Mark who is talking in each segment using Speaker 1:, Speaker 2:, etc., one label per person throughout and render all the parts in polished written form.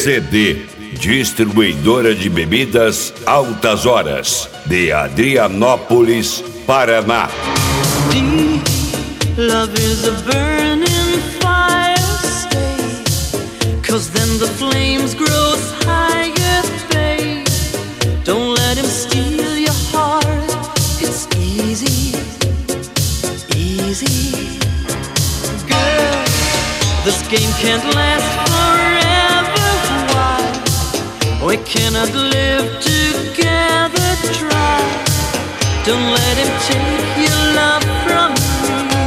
Speaker 1: CD, distribuidora de bebidas Altas Horas, de Adrianópolis, Paraná.
Speaker 2: Love is a burning fire, stay, 'cause then the flames grow higher, babe. Don't let him steal your heart, it's easy, easy. Girl, this game can't last forever, why? We cannot live together, try. Don't let him take your love from me.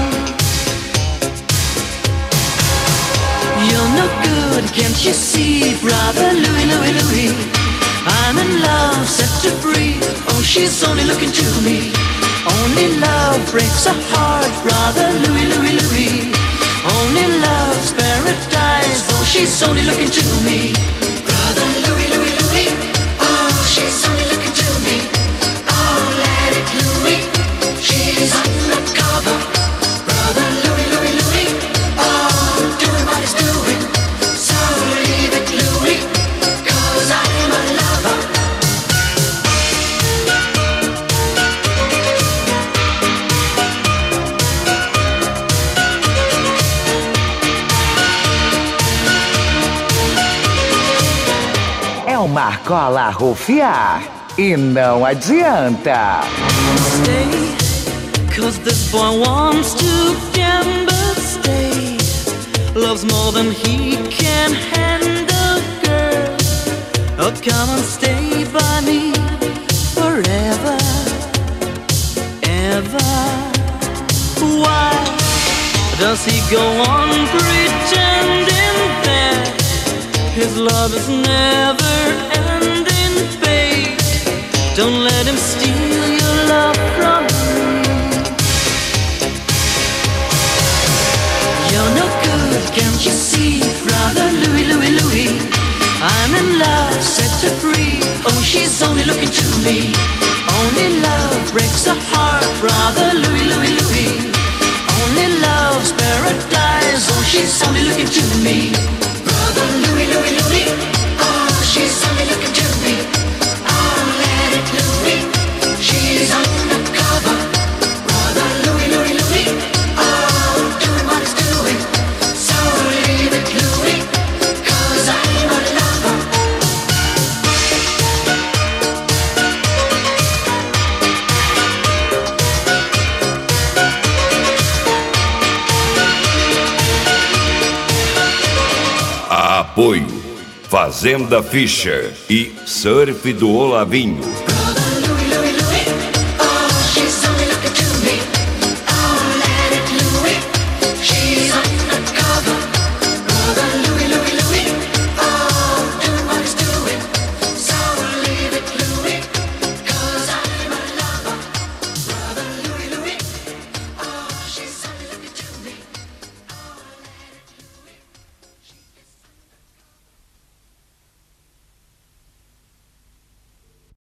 Speaker 2: You're no good, can't you see, brother Louie, Louie, Louie? I'm in love, set to free. Oh, she's only looking to me. Only love breaks a heart, brother Louie, Louie, Louie. Only love's paradise. Oh, she's only looking to me. Brother Louie, Louie, Louie. Oh, she's only looking to me. Oh, let it Louie. She's undercover. Brother Louie, Louie, Louie. Oh, doing what he's doing. So leave it Louie, 'cause I'm a lover.
Speaker 3: É uma argola rufiar e não adianta.
Speaker 2: Stay, 'cause this boy wants to gamble. Stay, loves more than he can handle, girl. Oh, come and stay by me forever, ever. Why does he go on pretending that his love is never ending, babe? Don't let him steal your love from me. You're no good, can't you see, brother Louie, Louie, Louie? I'm in love, set her free. Oh, she's only looking to me. Only love breaks a heart, brother Louie, Louie, Louie. Only love's paradise. Oh, she's only looking to me. Brother Louie, Louie, Louie. Oh, she's only looking to me. Oh, let it Louie. She's undercover. Brother Louie, Louie, Louie. Oh, doing what he's doing. So leave it Louie, 'cause I'm a lover.
Speaker 1: Apoio Fazenda Fischer e Surf do Olavinho.